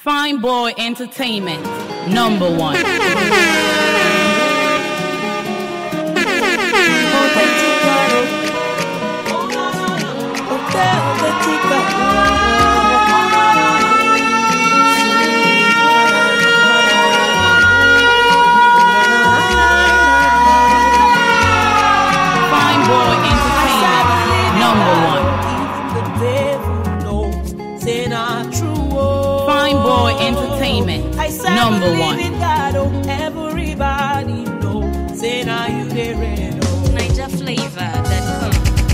Fine Boy Entertainment, number one. Number one. Everybody know, say now you there, Niger Flavor.com.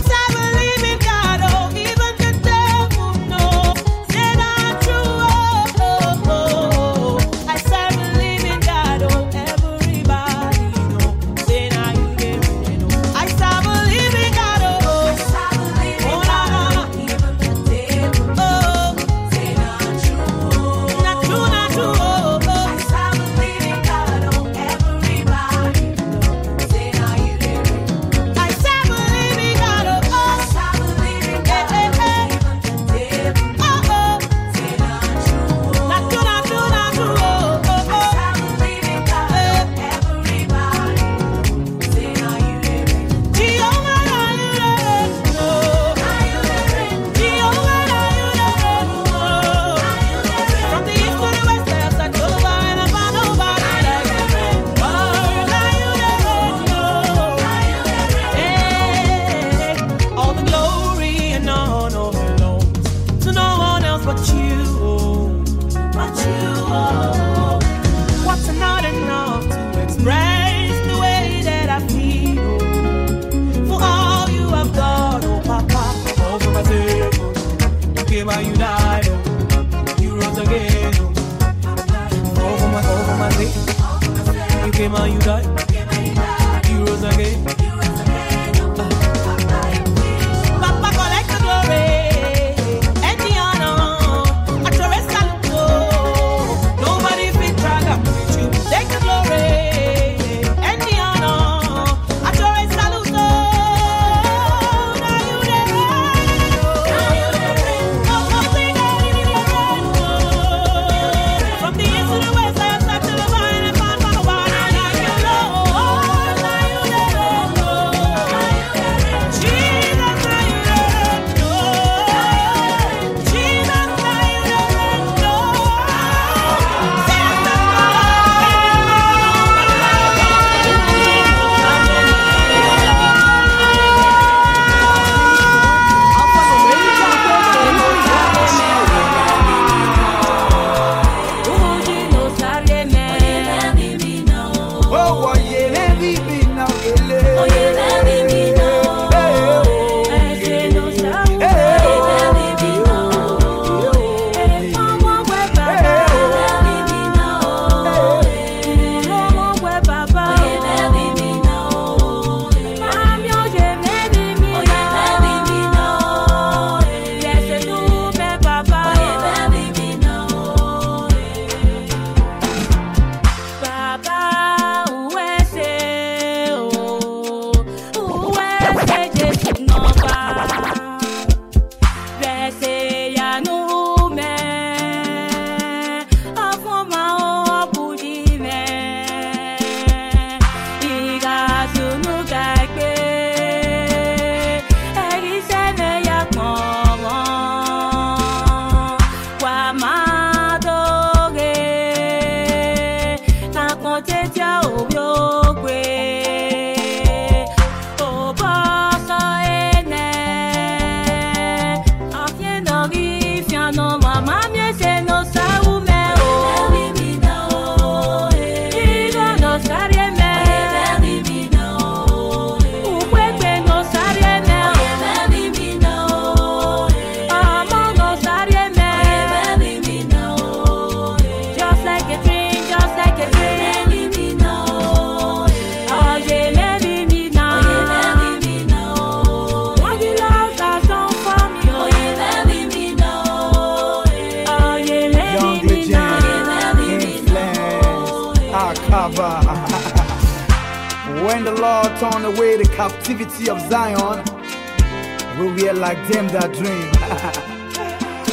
When the Lord turned away the captivity of Zion, we were like them that dream.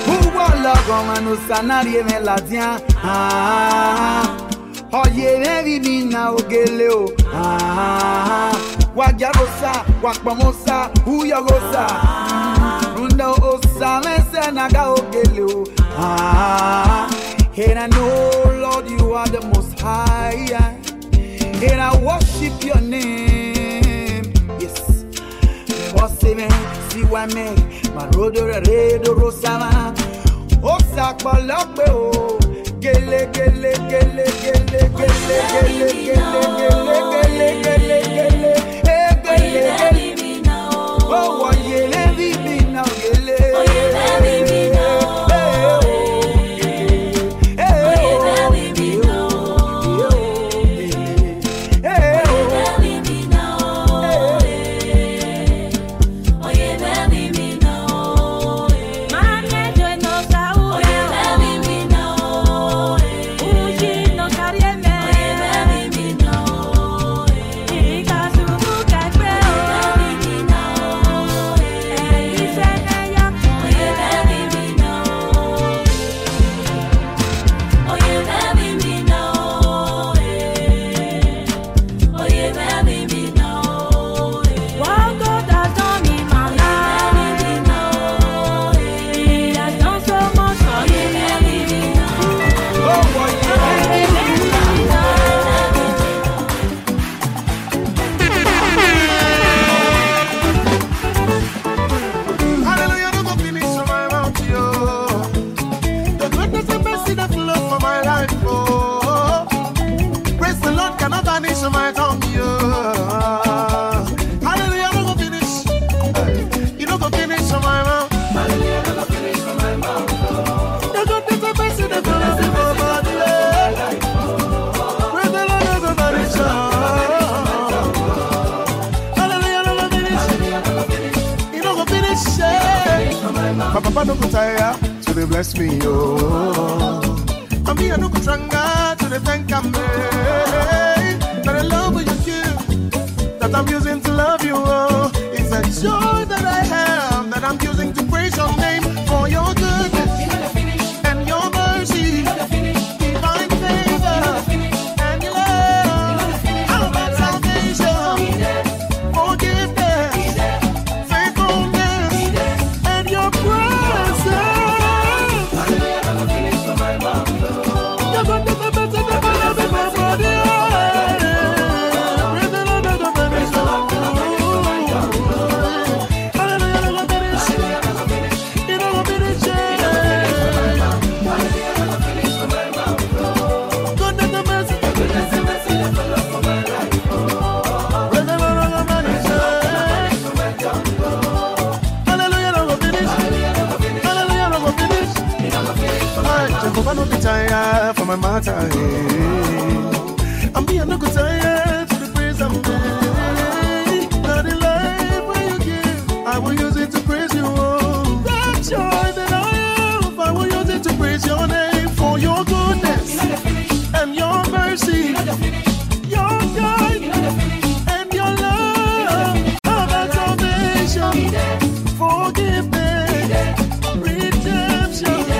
Mano sanarie me la dia oye baby mina ogeleo wajarosa wakpamosa uyagosa runda osa mese naga ogeleo and I know Lord you are the most high and I worship your name yes what's me see why me my road redo rosama o sakpalakpe o gele gele gele gele gele gele gele gele gele gele oh wa yele bibi na gele oh yele bibi na Papa no go tire to the bless me, oh. And me I no go stronger to the thank I'm that the love you give, that I'm using to love you, oh. It's a joy that I have, that I'm using to praise your name for your goodness and your mercy, divine favor and your love. How about salvation, forgiveness, faithfulness, and your presence. I no be tired for my matter. I'm being no good tired to the praise I'm made. Not the life where you give, I will use it to praise you. Oh, that joy that I have, I will use it to praise your name for your goodness and your mercy, your guidance and your love. About salvation, forgiveness, redemption.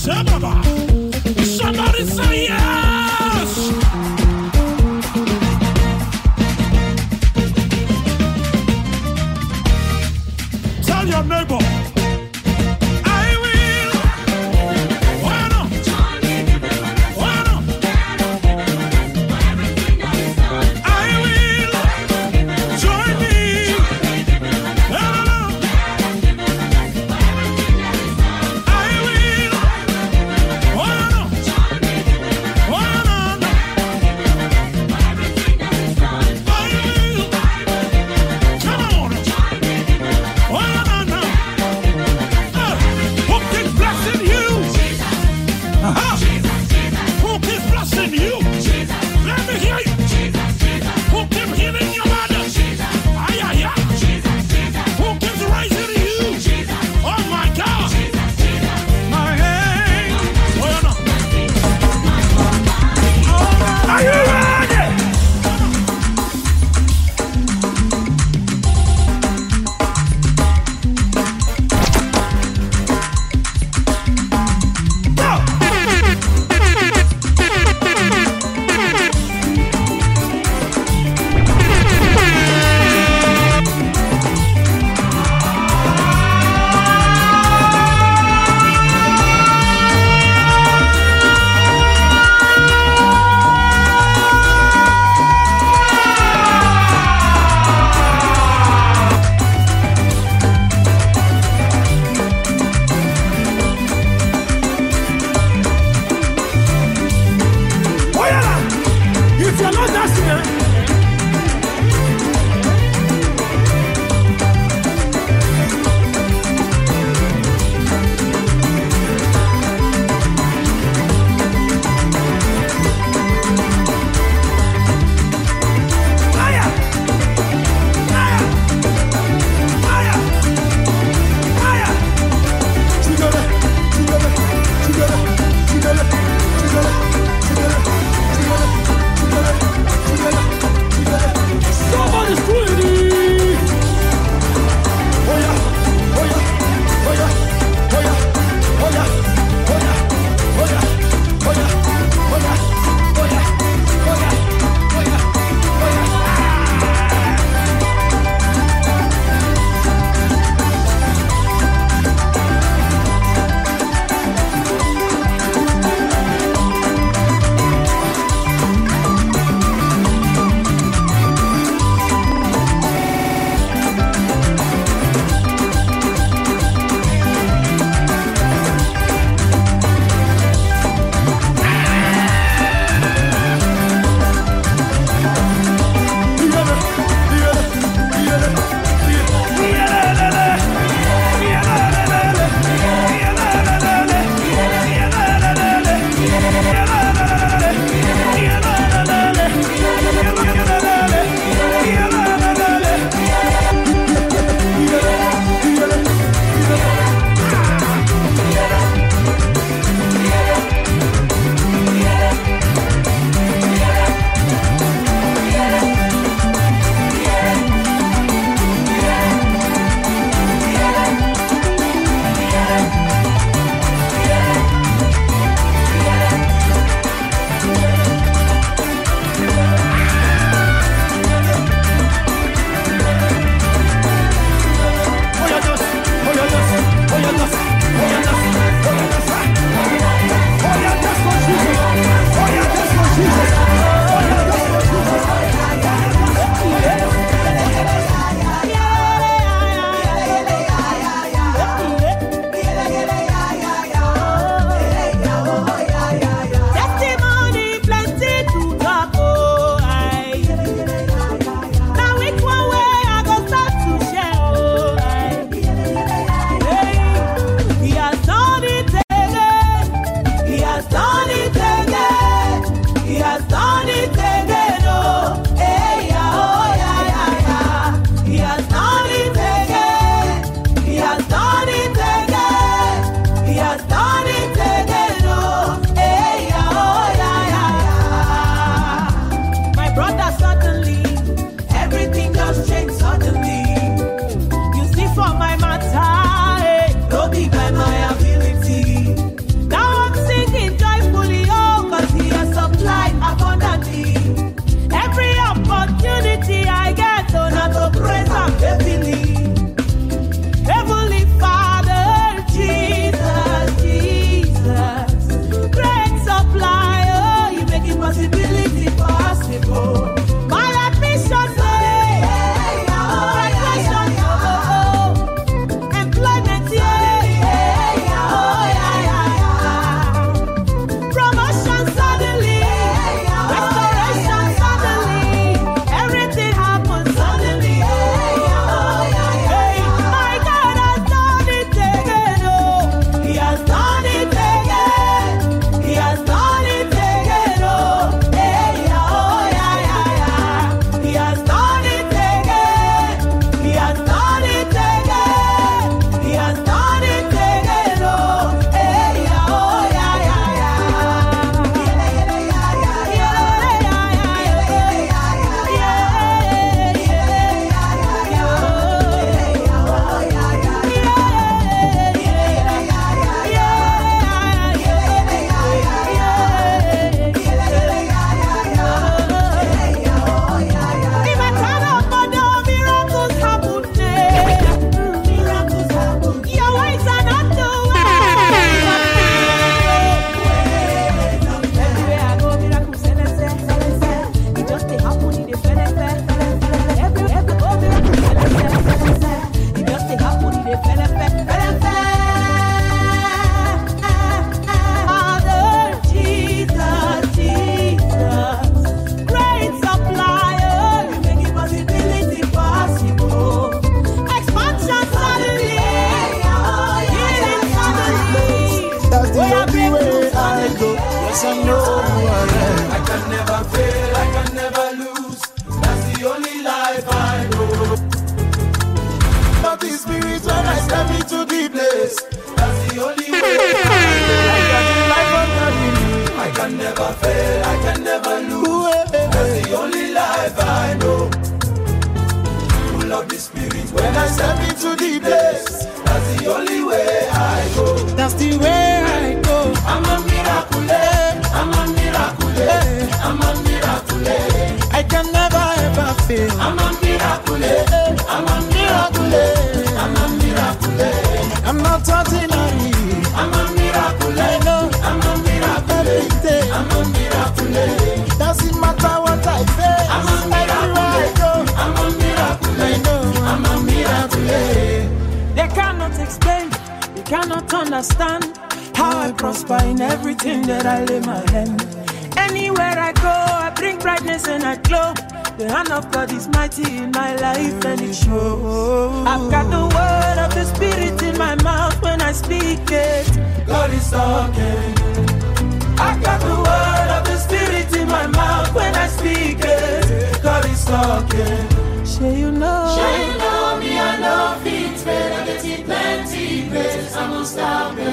Somebody say yes. Tell your neighbor. go. Yes, I know who I am. I can never fail, I can never lose. That's the only life I know. But the spirit when I step into the place. That's the only way I can never fail, I can never lose. That's the only life I know. Full of the spirit when I step into the place. That's the only way I go. That's the way I go. I'm a miracle, I'm a miracle, I'm a miracle. I can never ever fail. I'm a miracle, I'm a miracle, I'm a miracle. I'm not ordinary. I'm a miracle, I know. I'm a miracle, Every day. I'm a miracle. Doesn't matter what I face. I'm a miracle. Everywhere I go. I'm a miracle, I know. I'm a miracle. They cannot explain, they cannot understand how I prosper in everything that I lay my hand. Anywhere I go, I bring brightness and I glow. The hand of God is mighty in my life and it shows. I've got the word of the Spirit in my mouth when I speak it. God is talking. I've got the word of the Spirit in my mouth when I speak it. God is talking. Sure you know. Sure you know me, I know feet, but I get it plenty grace. I'm unstoppable.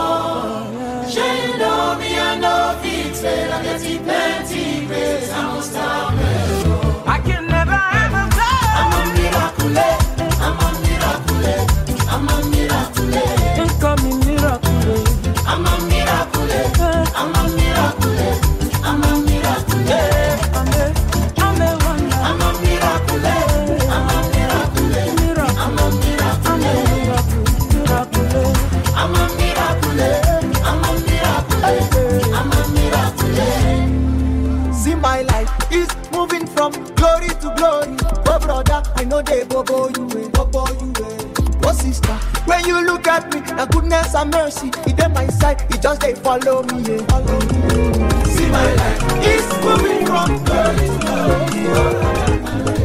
Sure you know me, I know feet, but I get it plenty grace. I'm unstoppable. I can never ever fail. I'm a miracle, I'm a miracle, I'm a miracle. They call me miracle. I'm a miracle, I'm a miracle, I'm a miracle. I'm a wonder. I'm a miracle, I'm a miracle, Miracle. I'm a miracle. I'm a miracle. I'm a miracle, I'm a miracle, I'm a miracle. See my life is moving from glory to glory. Oh brother, I know they bobo you way, bobo you way. Oh sister, when you look at me, the goodness and mercy, it on my side, it just they follow me, yeah. Follow me. See my life is moving from glory to glory.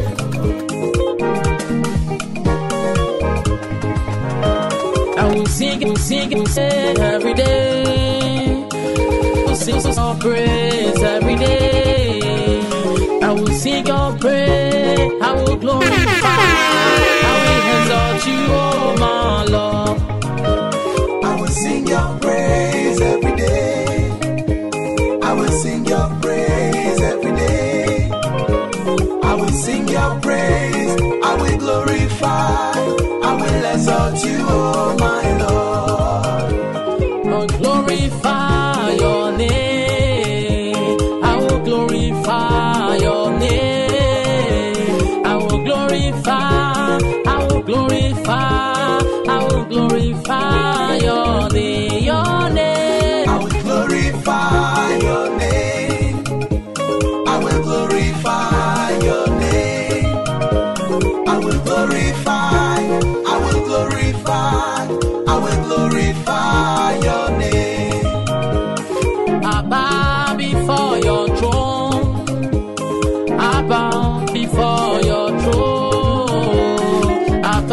I will sing every day. Will sing your praise every day. I will sing your praise. I will glorify. I will exalt you, oh my Lord. I will sing your praise every day. I will sing your praise every day. I will sing your praise. I will glorify. I will exalt you, oh my Lord. I will glorify your name. I will glorify your name. I will glorify. I will glorify. I will glorify your name. Your name. I will glorify your name. I will glorify your name. I will glorify. I will glorify. I will glorify your name. I bow before your throne. I bow before your throne. I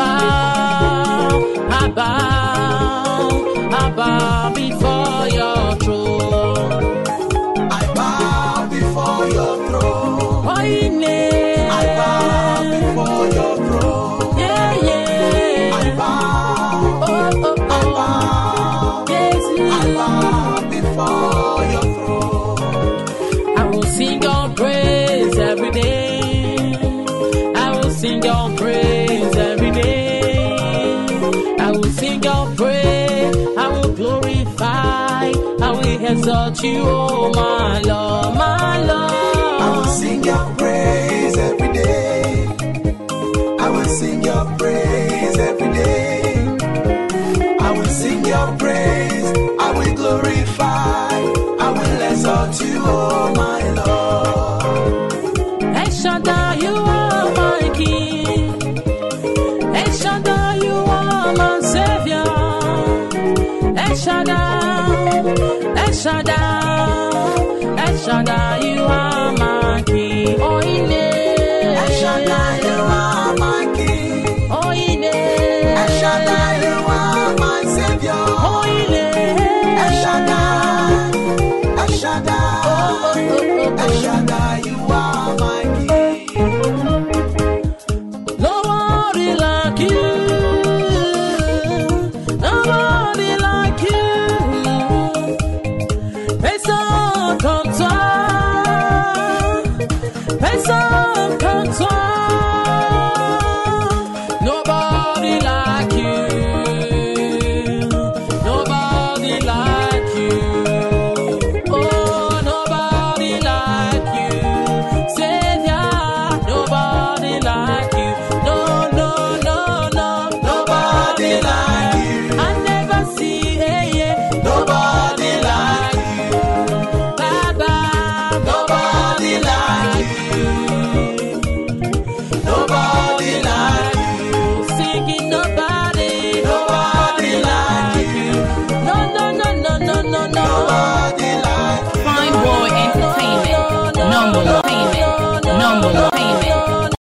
bow before your throne. I bow before your throne. I bow before your throne. Yeah, yeah. I bow. Oh, oh, oh. Yes, I bow before your throne. I will sing your praise every day. I will sing your praise every day. I will sing your praise. I will glorify. I will exalt you, oh my Lord, my Lord. I will sing your praise every day. I will sing your praise every day. I will sing your praise. I will glorify. I will exalt you, oh my Lord. El Shaddai, you are my King. El Shaddai, you are my Savior. El Shaddai, El Shaddai, El Shaddai.